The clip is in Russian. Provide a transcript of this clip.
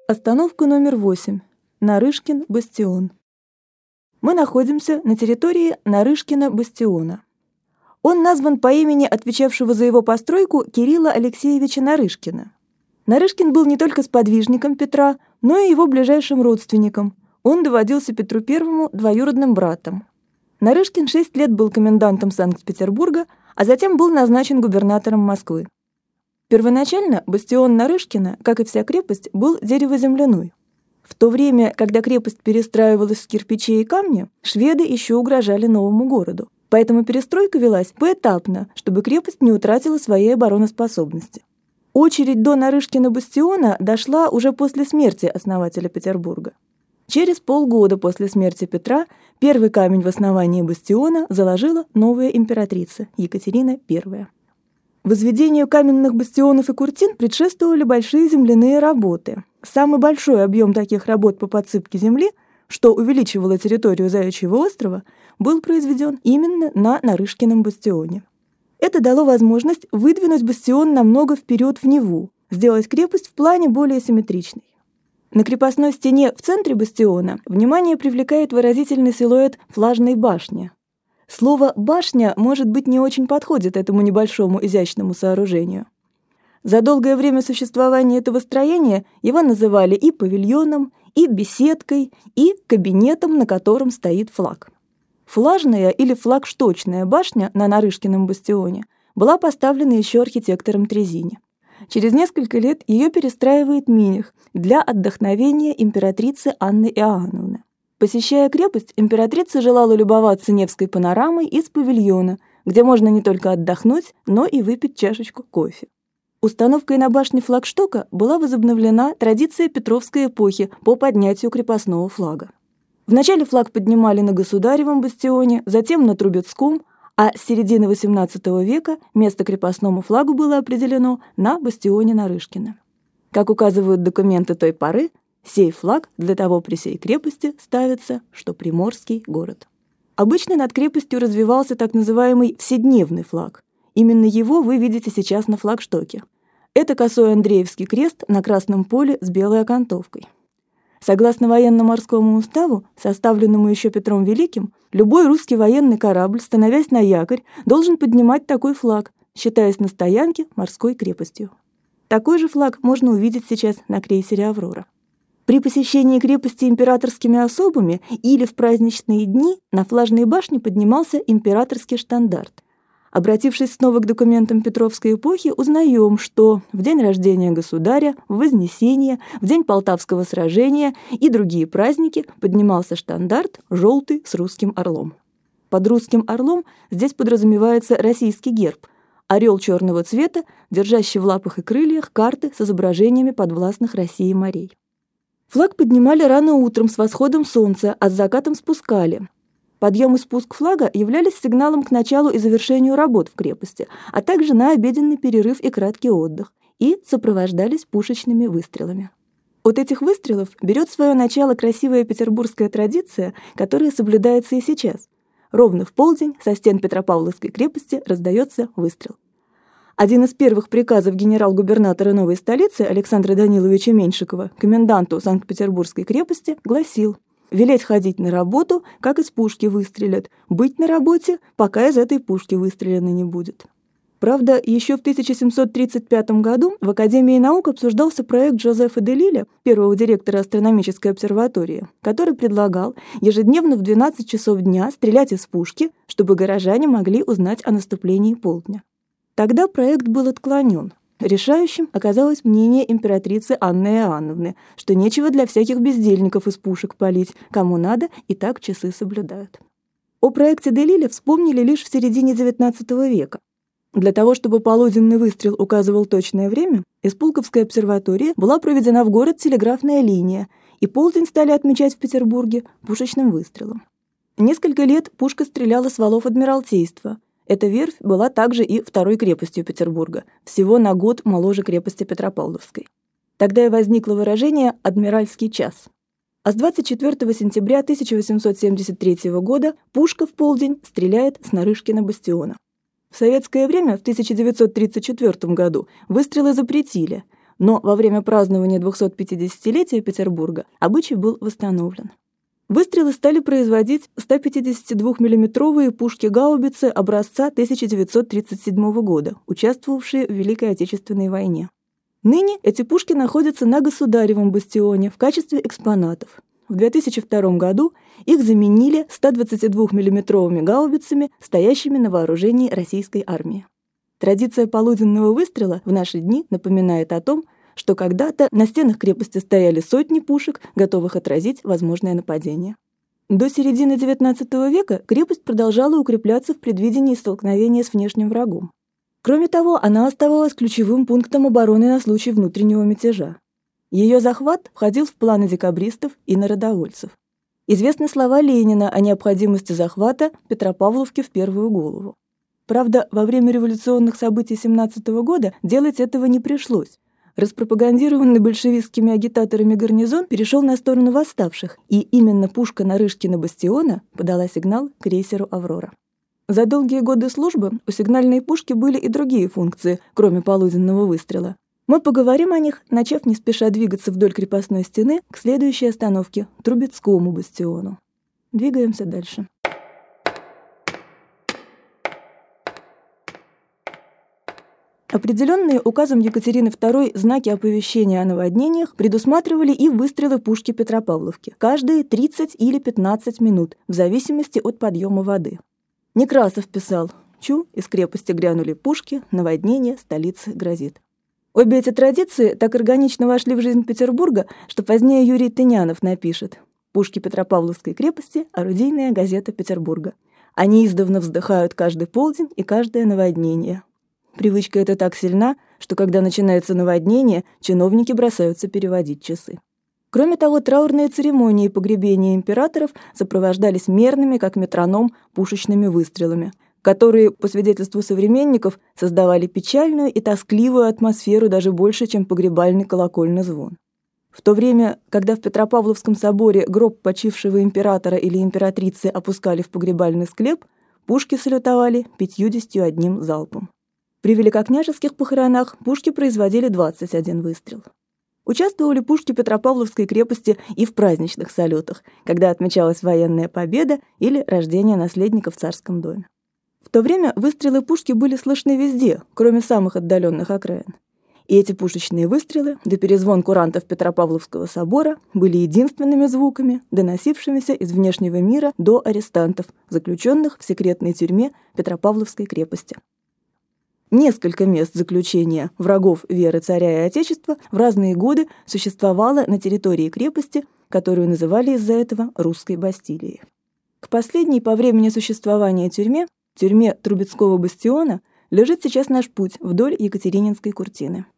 Остановка номер 8. Нарышкин бастион. Мы находимся на территории Нарышкина бастиона. Он назван по имени отвечавшего за его постройку Кирилла Алексеевича Нарышкина. Нарышкин был не только сподвижником Петра, но и его ближайшим родственником. Он доводился Петру I двоюродным братом. Нарышкин 6 лет был комендантом Санкт-Петербурга, а затем был назначен губернатором Москвы. Первоначально бастион Нарышкина, как и вся крепость, был деревоземляной. В то время, когда крепость перестраивалась в кирпичи и камни, шведы еще угрожали новому городу. Поэтому перестройка велась поэтапно, чтобы крепость не утратила своей обороноспособности. Очередь до Нарышкина бастиона дошла уже после смерти основателя Петербурга. Через полгода после смерти Петра первый камень в основании бастиона заложила новая императрица Екатерина I. Возведению каменных бастионов и куртин предшествовали большие земляные работы. Самый большой объем таких работ по подсыпке земли, что увеличивало территорию Заячьего острова, был произведен именно на Нарышкином бастионе. Это дало возможность выдвинуть бастион намного вперед в Неву, сделать крепость в плане более симметричной. На крепостной стене в центре бастиона внимание привлекает выразительный силуэт флажной башни. Слово «башня», может быть, не очень подходит этому небольшому изящному сооружению. За долгое время существования этого строения его называли и павильоном, и беседкой, и кабинетом, на котором стоит флаг. Флажная или флагшточная башня на Нарышкином бастионе была поставлена еще архитектором Трезини. Через несколько лет ее перестраивает Миних для отдохновения императрицы Анны Иоанновны. Посещая крепость, императрица желала любоваться Невской панорамой из павильона, где можно не только отдохнуть, но и выпить чашечку кофе. Установкой на башне флагштока была возобновлена традиция Петровской эпохи по поднятию крепостного флага. Вначале флаг поднимали на Государевом бастионе, затем на Трубецком, а с середины XVIII века место крепостному флагу было определено на бастионе Нарышкина. Как указывают документы той поры, сей флаг для того при сей крепости ставится, что приморский город. Обычно над крепостью развивался так называемый вседневный флаг. Именно его вы видите сейчас на флагштоке. Это косой Андреевский крест на красном поле с белой окантовкой. Согласно военно-морскому уставу, составленному еще Петром Великим, любой русский военный корабль, становясь на якорь, должен поднимать такой флаг, считаясь на стоянке морской крепостью. Такой же флаг можно увидеть сейчас на крейсере «Аврора». При посещении крепости императорскими особами или в праздничные дни на флажной башне поднимался императорский штандарт. Обратившись снова к документам Петровской эпохи, узнаем, что в день рождения государя, в Вознесение, в день Полтавского сражения и другие праздники поднимался штандарт желтый с русским орлом. Под русским орлом здесь подразумевается российский герб – орел черного цвета, держащий в лапах и крыльях карты с изображениями подвластных России морей. Флаг поднимали рано утром с восходом солнца, а с закатом спускали. Подъем и спуск флага являлись сигналом к началу и завершению работ в крепости, а также на обеденный перерыв и краткий отдых, и сопровождались пушечными выстрелами. От этих выстрелов берет свое начало красивая петербургская традиция, которая соблюдается и сейчас. Ровно в полдень со стен Петропавловской крепости раздается выстрел. Один из первых приказов генерал-губернатора новой столицы Александра Даниловича Меньшикова коменданту Санкт-Петербургской крепости гласил: «Велеть ходить на работу, как из пушки выстрелят, быть на работе, пока из этой пушки выстрелено не будет». Правда, еще в 1735 году в Академии наук обсуждался проект Жозефа де Лиля, первого директора астрономической обсерватории, который предлагал ежедневно в 12 часов дня стрелять из пушки, чтобы горожане могли узнать о наступлении полдня. Тогда проект был отклонен. Решающим оказалось мнение императрицы Анны Иоанновны, что нечего для всяких бездельников из пушек палить, кому надо, и так часы соблюдают. О проекте де Лиля вспомнили лишь в середине XIX века. Для того, чтобы полуденный выстрел указывал точное время, из Пулковской обсерватории была проведена в город телеграфная линия, и полдень стали отмечать в Петербурге пушечным выстрелом. Несколько лет пушка стреляла с валов Адмиралтейства. Эта верфь была также и второй крепостью Петербурга, всего на год моложе крепости Петропавловской. Тогда и возникло выражение «адмиральский час». А с 24 сентября 1873 года пушка в полдень стреляет с Нарышкина бастиона. В советское время, в 1934 году, выстрелы запретили, но во время празднования 250-летия Петербурга обычай был восстановлен. Выстрелы стали производить 152-миллиметровые пушки-гаубицы образца 1937 года, участвовавшие в Великой Отечественной войне. Ныне эти пушки находятся на Государевом бастионе в качестве экспонатов. В 2002 году их заменили 122-миллиметровыми гаубицами, стоящими на вооружении российской армии. Традиция полуденного выстрела в наши дни напоминает о том, что когда-то на стенах крепости стояли сотни пушек, готовых отразить возможное нападение. До середины XIX века крепость продолжала укрепляться в предвидении столкновения с внешним врагом. Кроме того, она оставалась ключевым пунктом обороны на случай внутреннего мятежа. Ее захват входил в планы декабристов и народовольцев. Известны слова Ленина о необходимости захвата Петропавловки в первую голову. Правда, во время революционных событий 1917 года делать этого не пришлось. Распропагандированный большевистскими агитаторами гарнизон перешел на сторону восставших, и именно пушка Нарышкина бастиона подала сигнал крейсеру «Аврора». За долгие годы службы у сигнальной пушки были и другие функции, кроме полуденного выстрела. Мы поговорим о них, начав не спеша двигаться вдоль крепостной стены к следующей остановке – Трубецкому бастиону. Двигаемся дальше. Определенные указом Екатерины II знаки оповещения о наводнениях предусматривали и выстрелы пушки Петропавловки, каждые 30 или 15 минут, в зависимости от подъема воды. Некрасов писал: «Чу, из крепости грянули пушки, наводнение столицы грозит». Обе эти традиции так органично вошли в жизнь Петербурга, что позднее Юрий Тынянов напишет: «Пушки Петропавловской крепости – орудийная газета Петербурга. Они издавна вздыхают каждый полдень и каждое наводнение». Привычка эта так сильна, что когда начинается наводнение, чиновники бросаются переводить часы. Кроме того, траурные церемонии погребения императоров сопровождались мерными, как метроном, пушечными выстрелами, которые, по свидетельству современников, создавали печальную и тоскливую атмосферу даже больше, чем погребальный колокольный звон. В то время, когда в Петропавловском соборе гроб почившего императора или императрицы опускали в погребальный склеп, пушки салютовали 51 залпом. При великокняжеских похоронах пушки производили 21 выстрел. Участвовали пушки Петропавловской крепости и в праздничных салютах, когда отмечалась военная победа или рождение наследника в царском доме. В то время выстрелы пушки были слышны везде, кроме самых отдаленных окраин. И эти пушечные выстрелы, да перезвон курантов Петропавловского собора, были единственными звуками, доносившимися из внешнего мира до арестантов, заключенных в секретной тюрьме Петропавловской крепости. Несколько мест заключения врагов веры царя и отечества в разные годы существовало на территории крепости, которую называли из-за этого русской Бастилией. К последней по времени существования тюрьме Трубецкого бастиона, лежит сейчас наш путь вдоль Екатерининской куртины.